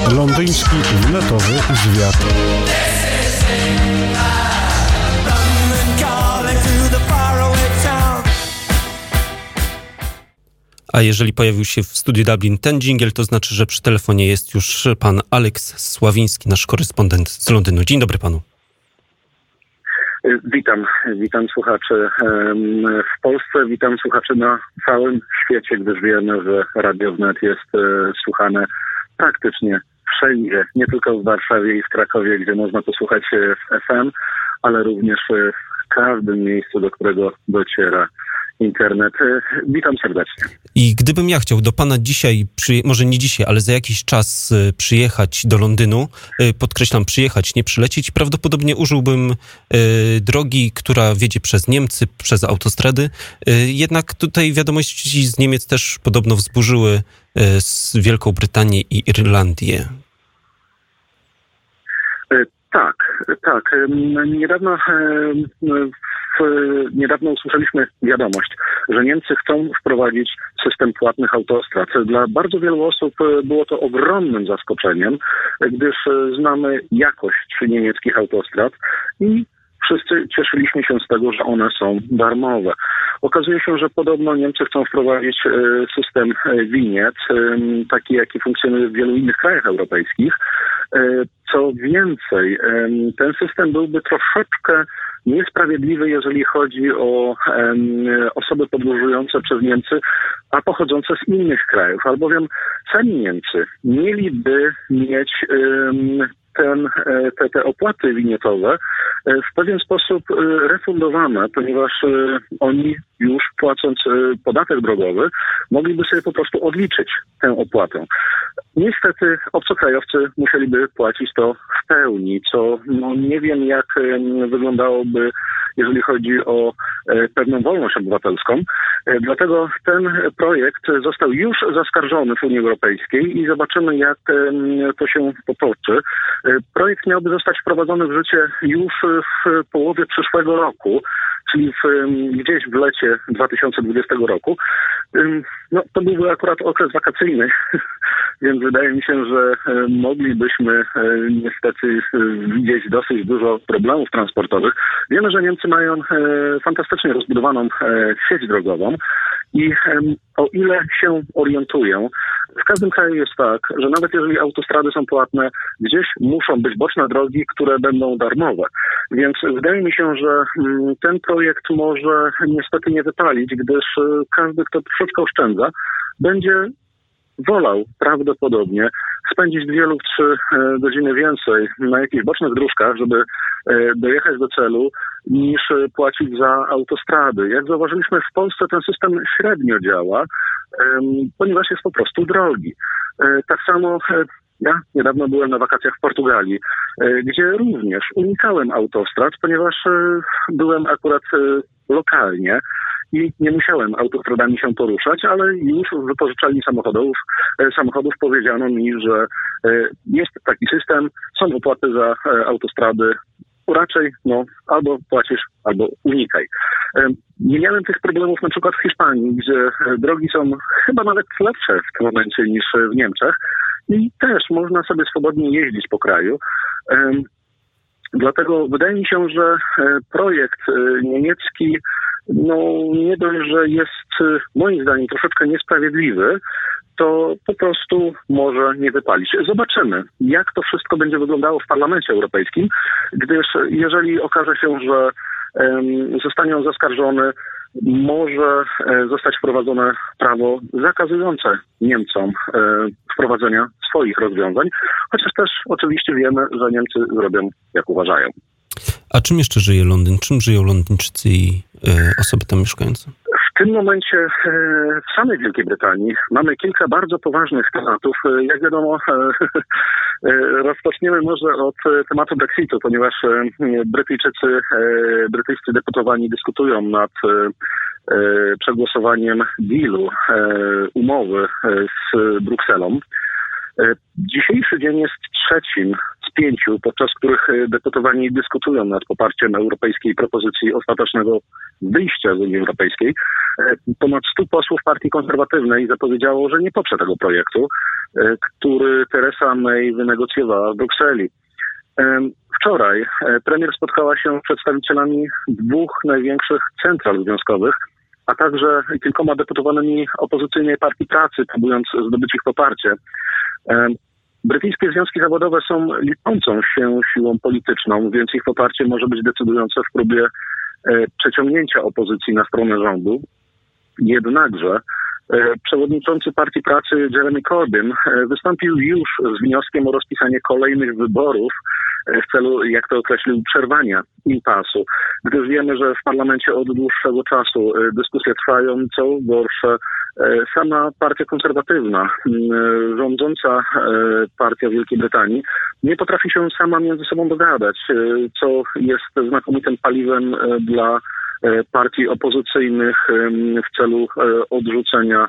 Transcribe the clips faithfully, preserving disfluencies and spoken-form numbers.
Londyński wletowy zwiat. A jeżeli pojawił się w studiu Dublin ten dżingiel, to znaczy, że przy telefonie jest już pan Aleks Sławiński, nasz korespondent z Londynu. Dzień dobry panu. Witam, witam słuchaczy w Polsce, witam słuchaczy na całym świecie, gdyż wiemy, że Radio Wnet jest słuchane praktycznie wszędzie, nie tylko w Warszawie i w Krakowie, gdzie można posłuchać w F M, ale również w każdym miejscu, do którego dociera internet. Witam serdecznie. I gdybym ja chciał do pana dzisiaj, przyje- może nie dzisiaj, ale za jakiś czas y, przyjechać do Londynu, y, podkreślam przyjechać, nie przylecieć, prawdopodobnie użyłbym y, drogi, która wiedzie przez Niemcy, przez autostrady. Y, jednak tutaj wiadomości z Niemiec też podobno wzburzyły y, z Wielką Brytanię i Irlandię. Y, tak, tak. Niedawno Niedawno usłyszeliśmy wiadomość, że Niemcy chcą wprowadzić system płatnych autostrad. Dla bardzo wielu osób było to ogromnym zaskoczeniem, gdyż znamy jakość niemieckich autostrad i wszyscy cieszyliśmy się z tego, że one są darmowe. Okazuje się, że podobno Niemcy chcą wprowadzić system winiet, taki jaki funkcjonuje w wielu innych krajach europejskich. Co więcej, ten system byłby troszeczkę niesprawiedliwy, jeżeli chodzi o um, osoby podróżujące przez Niemcy, a pochodzące z innych krajów, albowiem sami Niemcy mieliby mieć um, ten, te, te opłaty winietowe w pewien sposób refundowane, ponieważ oni już płacąc podatek drogowy mogliby sobie po prostu odliczyć tę opłatę. Niestety obcokrajowcy musieliby płacić to w pełni, co no, nie wiem jak wyglądałoby, jeżeli chodzi o pewną wolność obywatelską. Dlatego ten projekt został już zaskarżony w Unii Europejskiej i zobaczymy, jak to się potoczy. Projekt miałby zostać wprowadzony w życie już w połowie przyszłego roku, czyli w, gdzieś w lecie dwa tysiące dwudziestego roku. No, to byłby akurat okres wakacyjny, więc wydaje mi się, że moglibyśmy niestety widzieć dosyć dużo problemów transportowych. Wiemy, że Niemcy mają fantastycznie rozbudowaną sieć drogową i o ile się orientuję, w każdym kraju jest tak, że nawet jeżeli autostrady są płatne, gdzieś muszą być boczne drogi, które będą darmowe. Więc wydaje mi się, że ten projekt może niestety nie wypalić, gdyż każdy, kto troszeczkę oszczędza, będzie wolał prawdopodobnie spędzić dwie lub trzy godziny więcej na jakichś bocznych dróżkach, żeby dojechać do celu, niż płacić za autostrady. Jak zauważyliśmy, w Polsce ten system średnio działa, ponieważ jest po prostu drogi. Tak samo ja niedawno byłem na wakacjach w Portugalii, gdzie również unikałem autostrad, ponieważ byłem akurat lokalnie i nie musiałem autostradami się poruszać, ale już w wypożyczalni samochodów, samochodów powiedziano mi, że jest taki system, są opłaty za autostrady, raczej no albo płacisz, albo unikaj. Nie miałem tych problemów na przykład w Hiszpanii, gdzie drogi są chyba nawet lepsze w tym momencie niż w Niemczech i też można sobie swobodnie jeździć po kraju. Dlatego wydaje mi się, że projekt niemiecki no nie dość, że jest moim zdaniem troszeczkę niesprawiedliwy, to po prostu może nie wypalić. Zobaczymy, jak to wszystko będzie wyglądało w Parlamencie Europejskim, gdyż jeżeli okaże się, że um, zostanie on zaskarżony, może zostać wprowadzone prawo zakazujące Niemcom e, wprowadzenia swoich rozwiązań, chociaż też oczywiście wiemy, że Niemcy zrobią jak uważają. A czym jeszcze żyje Londyn? Czym żyją Londyńczycy i e, osoby tam mieszkające? W tym momencie e, w samej Wielkiej Brytanii mamy kilka bardzo poważnych tematów. E, jak wiadomo, e, e, rozpoczniemy może od tematu Brexitu, ponieważ e, Brytyjczycy, e, brytyjscy deputowani dyskutują nad e, e, przegłosowaniem dealu, e, umowy e, z Brukselą. Dzisiejszy dzień jest trzecim z pięciu, podczas których deputowani dyskutują nad poparciem europejskiej propozycji ostatecznego wyjścia z Unii Europejskiej. Ponad stu posłów Partii Konserwatywnej zapowiedziało, że nie poprze tego projektu. który Theresa May wynegocjowała w Brukseli. Wczoraj premier spotkała się z przedstawicielami dwóch największych central związkowych, a także kilkoma deputowanymi opozycyjnej Partii Pracy, próbując zdobyć ich poparcie. Brytyjskie związki zawodowe są liczącą się siłą polityczną, więc ich poparcie może być decydujące w próbie przeciągnięcia opozycji na stronę rządu. Jednakże przewodniczący Partii Pracy Jeremy Corbyn wystąpił już z wnioskiem o rozpisanie kolejnych wyborów w celu, jak to określił, przerwania impasu. Gdyż wiemy, że w parlamencie od dłuższego czasu dyskusje trwają, co gorsze, sama partia konserwatywna, rządząca partia Wielkiej Brytanii, nie potrafi się sama między sobą dogadać, co jest znakomitym paliwem dla partii opozycyjnych w celu odrzucenia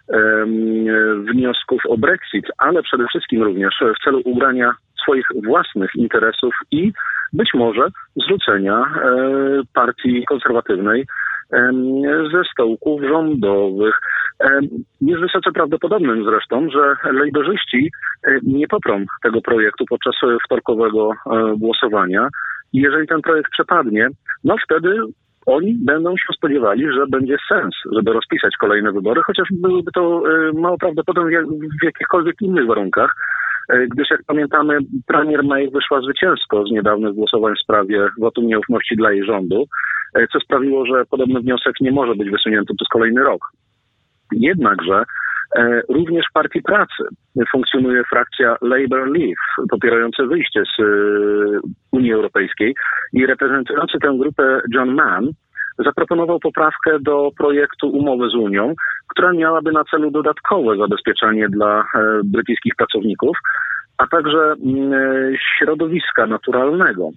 wniosków o Brexit, ale przede wszystkim również w celu ugrania swoich własnych interesów i być może zrzucenia partii konserwatywnej ze stołków rządowych. Jest wysoce prawdopodobnym zresztą, że lejberzyści nie poprą tego projektu podczas wtorkowego głosowania i jeżeli ten projekt przepadnie, no wtedy oni będą się spodziewali, że będzie sens, żeby rozpisać kolejne wybory, chociaż byłyby to mało prawdopodobne w jakichkolwiek innych warunkach, gdyż jak pamiętamy, premier May wyszła zwycięsko z niedawnych głosowań w sprawie wotum nieufności dla jej rządu, co sprawiło, że podobny wniosek nie może być wysunięty przez kolejny rok. Jednakże również w Partii Pracy funkcjonuje frakcja Labour Leave, popierająca wyjście z Unii Europejskiej i reprezentujący tę grupę John Mann zaproponował poprawkę do projektu umowy z Unią, która miałaby na celu dodatkowe zabezpieczenie dla brytyjskich pracowników, a także środowiska naturalnego.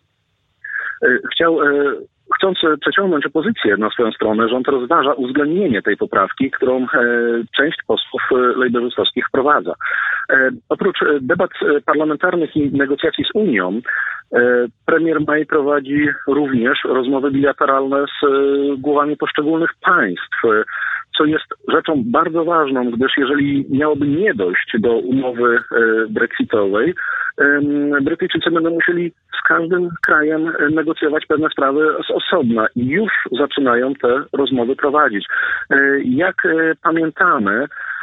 Chciał Chcąc przeciągnąć opozycję na swoją stronę, rząd rozważa uwzględnienie tej poprawki, którą e, część posłów lejberzystowskich wprowadza. E, oprócz debat parlamentarnych i negocjacji z Unią, e, premier May prowadzi również rozmowy bilateralne z e, głowami poszczególnych państw, e, co jest rzeczą bardzo ważną, gdyż jeżeli miałoby nie dojść do umowy e, brexitowej, e, Brytyjczycy będą musieli z każdym krajem negocjować pewne sprawy z osobna i już zaczynają te rozmowy prowadzić. Jak pamiętamy,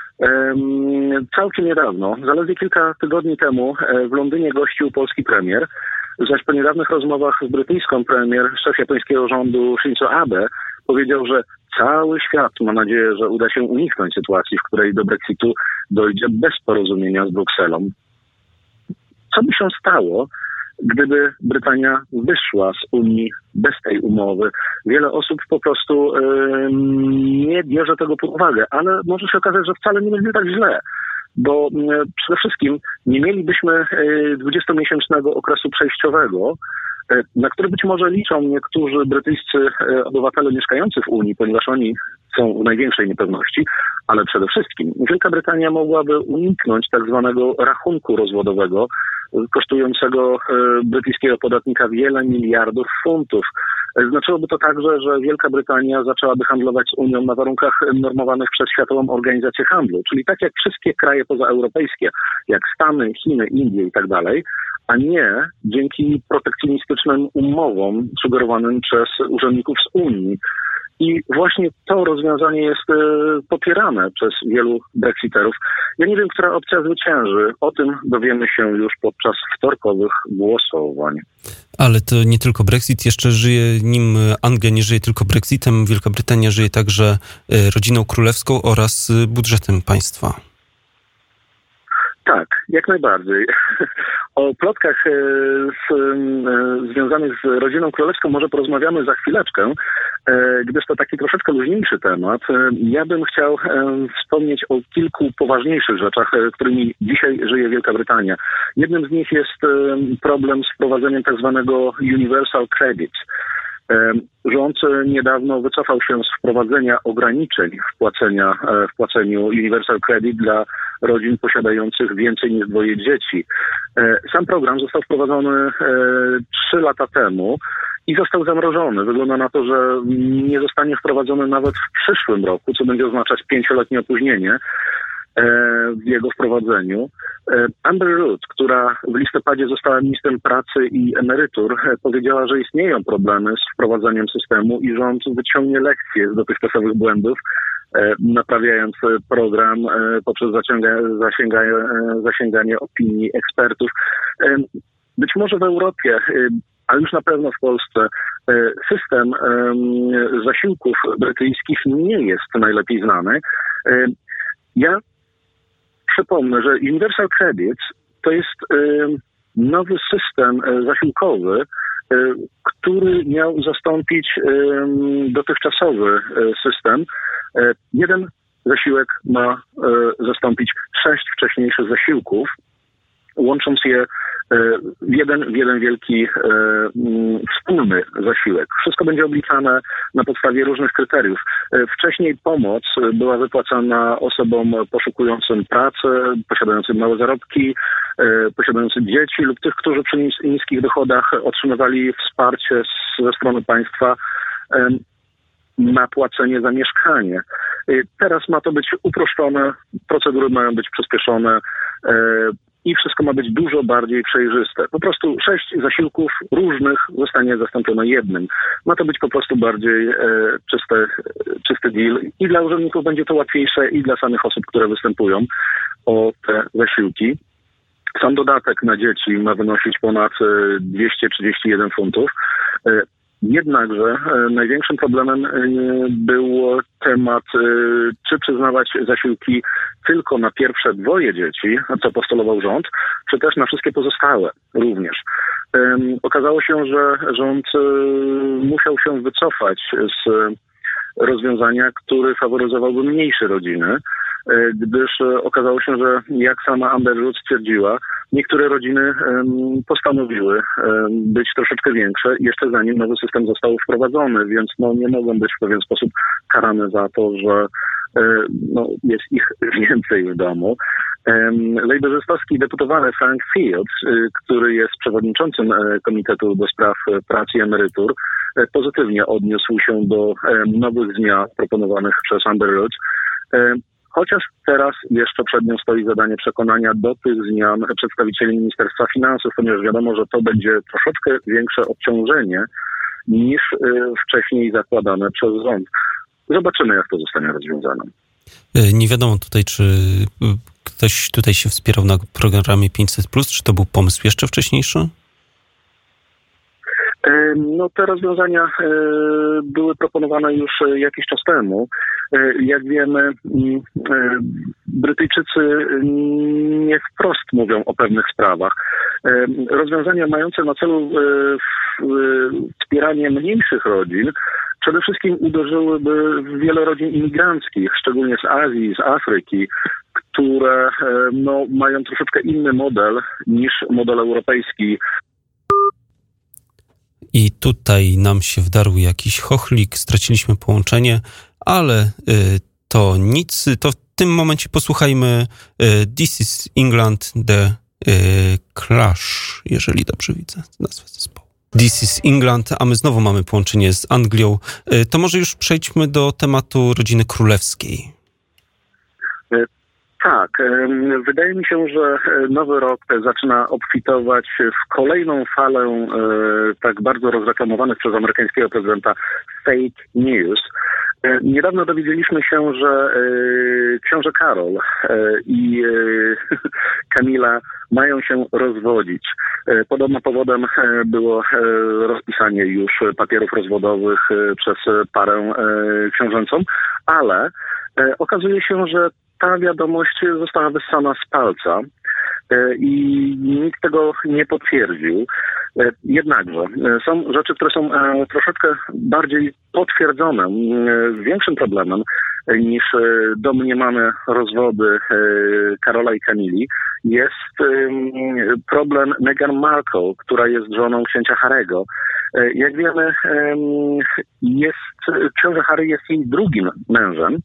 całkiem niedawno, zaledwie kilka tygodni temu w Londynie gościł polski premier, zaś po niedawnych rozmowach z brytyjską premier szef japońskiego rządu Shinzo Abe powiedział, że cały świat ma nadzieję, że uda się uniknąć sytuacji, w której do Brexitu dojdzie bez porozumienia z Brukselą. Co by się stało, gdyby Brytania wyszła z Unii bez tej umowy? Wiele osób po prostu yy, nie bierze tego pod uwagę, ale może się okazać, że wcale nie będzie tak źle, bo yy, przede wszystkim nie mielibyśmy yy, dwudziestomiesięcznego okresu przejściowego, yy, na który być może liczą niektórzy brytyjscy yy, obywatele mieszkający w Unii, ponieważ oni są w największej niepewności, ale przede wszystkim Wielka Brytania mogłaby uniknąć tak zwanego rachunku rozwodowego, kosztującego brytyjskiego podatnika wiele miliardów funtów. Znaczyłoby to także, że Wielka Brytania zaczęłaby handlować z Unią na warunkach normowanych przez Światową Organizację Handlu, czyli tak jak wszystkie kraje pozaeuropejskie, jak Stany, Chiny, Indie i tak dalej, a nie dzięki protekcjonistycznym umowom sugerowanym przez urzędników z Unii. I właśnie to rozwiązanie jest e, popierane przez wielu brexiterów. Ja nie wiem, która opcja zwycięży. O tym dowiemy się już podczas wtorkowych głosowań. Ale to nie tylko Brexit, jeszcze żyje nim Anglia, nie żyje tylko Brexitem. Wielka Brytania żyje także rodziną królewską oraz budżetem państwa. Tak, jak najbardziej. O plotkach z, związanych z rodziną królewską może porozmawiamy za chwileczkę, gdyż to taki troszeczkę luźniejszy temat. Ja bym chciał wspomnieć o kilku poważniejszych rzeczach, którymi dzisiaj żyje Wielka Brytania. Jednym z nich jest problem z wprowadzeniem tak zwanego Universal Credit. Rząd niedawno wycofał się z wprowadzenia ograniczeń w, płacenia, w płaceniu Universal Credit dla rodzin posiadających więcej niż dwoje dzieci. Sam program został wprowadzony trzy lata temu i został zamrożony. Wygląda na to, że nie zostanie wprowadzony nawet w przyszłym roku, co będzie oznaczać pięcioletnie opóźnienie. w jego wprowadzeniu. Amber Rudd, która w listopadzie została ministrem pracy i emerytur, powiedziała, że istnieją problemy z wprowadzaniem systemu i rząd wyciągnie lekcje z dotychczasowych błędów, naprawiając program poprzez zasięganie, zasięganie, zasięganie opinii ekspertów. Być może w Europie, a już na pewno w Polsce, system zasiłków brytyjskich nie jest najlepiej znany. Ja przypomnę, że Universal Credit to jest nowy system zasiłkowy, który miał zastąpić dotychczasowy system. Jeden zasiłek ma zastąpić sześć wcześniejszych zasiłków, łącząc je w jeden, w jeden wielki wspólny zasiłek. Wszystko będzie obliczane na podstawie różnych kryteriów. Wcześniej pomoc była wypłacana osobom poszukującym pracy, posiadającym małe zarobki, posiadającym dzieci lub tych, którzy przy niskich dochodach otrzymywali wsparcie ze strony państwa na płacenie za mieszkanie. Teraz ma to być uproszczone, procedury mają być przyspieszone i wszystko ma być dużo bardziej przejrzyste. Po prostu sześć zasiłków różnych zostanie zastąpione jednym. Ma to być po prostu bardziej e, czyste, czysty deal i dla urzędników będzie to łatwiejsze i dla samych osób, które występują o te zasiłki. Sam dodatek na dzieci ma wynosić ponad dwieście trzydzieści jeden funtów. E, Jednakże największym problemem był temat, czy przyznawać zasiłki tylko na pierwsze dwoje dzieci, co postulował rząd, czy też na wszystkie pozostałe również. Okazało się, że rząd musiał się wycofać z rozwiązania, który faworyzowałby mniejsze rodziny, gdyż okazało się, że jak sama Amber Rudd stwierdziła, niektóre rodziny postanowiły być troszeczkę większe jeszcze zanim nowy system został wprowadzony, więc no, nie mogą być w pewien sposób karane za to, że no, jest ich więcej w domu. Lejberzystowski deputowany Frank Field, który jest przewodniczącym Komitetu do Spraw Pracy i Emerytur, pozytywnie odniósł się do nowych zmian proponowanych przez Amber Rudd. Chociaż teraz jeszcze przed nią stoi zadanie przekonania do tych zmian przedstawicieli Ministerstwa Finansów, ponieważ wiadomo, że to będzie troszeczkę większe obciążenie niż wcześniej zakładane przez rząd. Zobaczymy, jak to zostanie rozwiązane. Nie wiadomo tutaj, czy ktoś tutaj się wspierał na programie pięćset plus, czy to był pomysł jeszcze wcześniejszy? No te rozwiązania były proponowane już jakiś czas temu. Jak wiemy, Brytyjczycy nie wprost mówią o pewnych sprawach. Rozwiązania mające na celu wspieranie mniejszych rodzin przede wszystkim uderzyłyby w wiele rodzin imigranckich, szczególnie z Azji, z Afryki, które no, mają troszeczkę inny model niż model europejski. I tutaj nam się wdarł jakiś chochlik, straciliśmy połączenie, ale y, to nic. To w tym momencie posłuchajmy y, This is England, The y, Clash, jeżeli dobrze widzę nazwę zespołu. This is England, a my znowu mamy połączenie z Anglią. Y, to może już przejdźmy do tematu rodziny królewskiej. Tak, wydaje mi się, że nowy rok zaczyna obfitować w kolejną falę tak bardzo rozreklamowanych przez amerykańskiego prezydenta fake news. Niedawno dowiedzieliśmy się, że książę Karol i Kamila mają się rozwodzić. Podobno powodem było rozpisanie już papierów rozwodowych przez parę książęcą, ale okazuje się, że ta wiadomość została wyssana z palca i nikt tego nie potwierdził. Jednakże są rzeczy, które są troszeczkę bardziej potwierdzone. Większym problemem niż domniemane rozwody Karola i Kamili jest problem Meghan Markle, która jest żoną księcia Harry'ego. Jak wiemy, jest, książę Harry jest jej drugim mężem.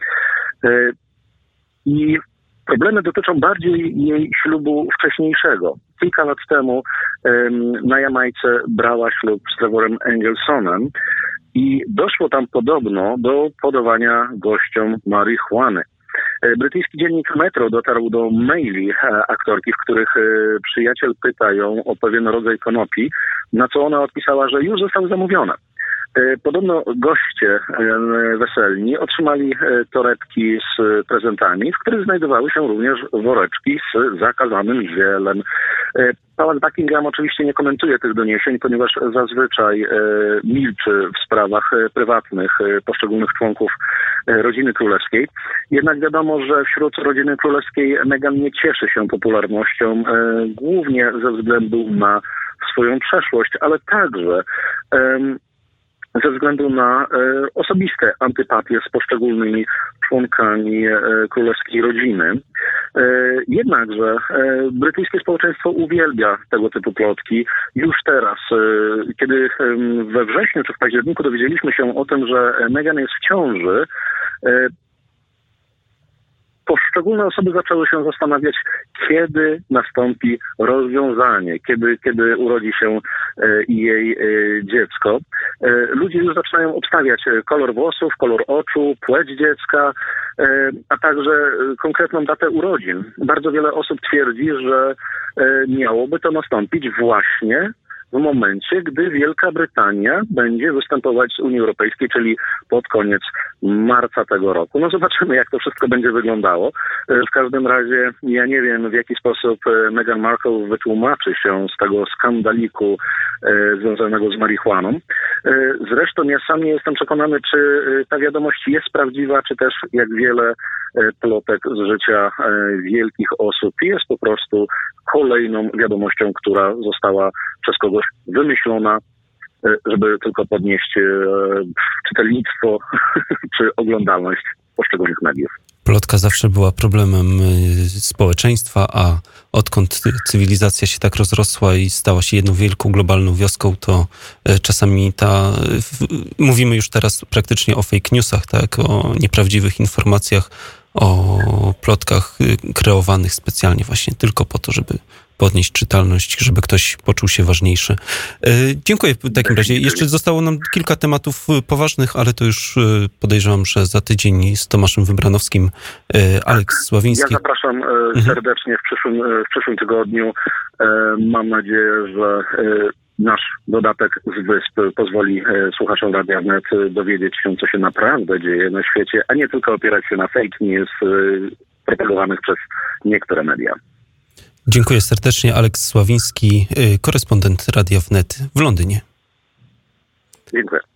I problemy dotyczą bardziej jej ślubu wcześniejszego. Kilka lat temu um, na Jamajce brała ślub z Trevorem Engelsonem i doszło tam podobno do podawania gościom marihuany. Brytyjski dziennik Metro dotarł do maili aktorki, w których przyjaciel pyta ją o pewien rodzaj konopi, na co ona odpisała, że już zostały zamówione. Podobno goście weselni otrzymali torebki z prezentami, w których znajdowały się również woreczki z zakazanym zielem. Pałac Buckingham oczywiście nie komentuje tych doniesień, ponieważ zazwyczaj milczy w sprawach prywatnych poszczególnych członków rodziny królewskiej. Jednak wiadomo, że wśród rodziny królewskiej Meghan nie cieszy się popularnością, głównie ze względu na swoją przeszłość, ale także ze względu na e, osobiste antypatie z poszczególnymi członkami e, królewskiej rodziny. E, jednakże e, brytyjskie społeczeństwo uwielbia tego typu plotki. Już teraz, e, kiedy e, we wrześniu czy w październiku dowiedzieliśmy się o tym, że Meghan jest w ciąży, e, poszczególne osoby zaczęły się zastanawiać, kiedy nastąpi rozwiązanie, kiedy, kiedy urodzi się e, jej e, dziecko. E, ludzie już zaczynają obstawiać kolor włosów, kolor oczu, płeć dziecka, e, a także konkretną datę urodzin. Bardzo wiele osób twierdzi, że e, miałoby to nastąpić właśnie w momencie, gdy Wielka Brytania będzie występować z Unii Europejskiej, czyli pod koniec marca tego roku. No zobaczymy, jak to wszystko będzie wyglądało. W każdym razie ja nie wiem, w jaki sposób Meghan Markle wytłumaczy się z tego skandaliku e, związanego z marihuaną. E, zresztą ja sam nie jestem przekonany, czy ta wiadomość jest prawdziwa, czy też jak wiele plotek z życia e, wielkich osób jest po prostu kolejną wiadomością, która została przez kogoś wymyślona, żeby tylko podnieść e, czytelnictwo czy oglądalność poszczególnych mediów. Plotka zawsze była problemem społeczeństwa, a odkąd cywilizacja się tak rozrosła i stała się jedną wielką globalną wioską, to czasami ta... Mówimy już teraz praktycznie o fake newsach, tak? O nieprawdziwych informacjach, o plotkach kreowanych specjalnie właśnie tylko po to, żeby podnieść czytalność, żeby ktoś poczuł się ważniejszy. E, dziękuję w takim razie. Jeszcze zostało nam kilka tematów poważnych, ale to już podejrzewam, że za tydzień z Tomaszem Wybranowskim, e, Aleks Sławiński. Ja zapraszam e, serdecznie w przyszłym, e, w przyszłym tygodniu. E, mam nadzieję, że e, nasz dodatek z Wysp pozwoli e, słuchaczom Radia Wnet dowiedzieć się, co się naprawdę dzieje na świecie, a nie tylko opierać się na fake news e, propagowanych przez niektóre media. Dziękuję serdecznie. Aleks Sławiński, korespondent Radia Wnet w Londynie. Dziękuję.